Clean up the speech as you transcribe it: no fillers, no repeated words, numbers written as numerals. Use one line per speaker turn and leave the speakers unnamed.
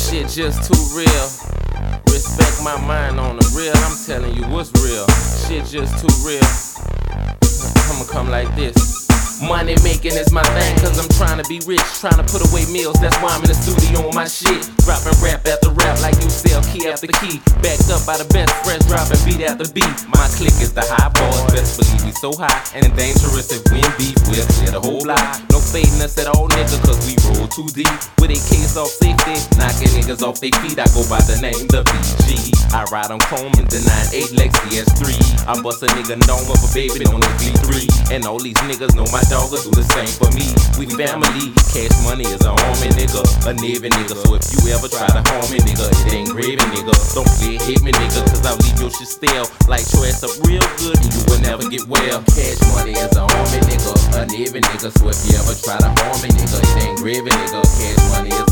Shit just too real. Respect my mind on the real. I'm telling you what's real. Shit just too real. I'ma come like this. Money making is my thing, cause I'm trying to be rich, trying to put away meals, that's why I'm in the studio on my shit. Dropping rap after rap like you sell key after key. Backed up by the best friends, dropping beat after beat. My clique is the high boys, best believe we so high. And dangerous if we in beef, we'll clear the whole lot. No fading us at all, nigga, cause we roll too deep. With a case off safety, knocking niggas off their feet. I go by the name, the BG. I ride on Chrome in the 9-8 Lexi S3. I bust a nigga dome of a baby on the V3. And all these niggas know my doggers do the same for me. We family, cash money is a homie nigga, a Navy nigga. So if you ever try to harm me nigga, it ain't gravy nigga. Don't play hit me nigga, cause I'll leave your shit stale. Light your ass up real good and you will never get well. Cash money is a homie nigga, a Navy nigga. So if you ever try to harm me nigga, it ain't gravy nigga. Cash money is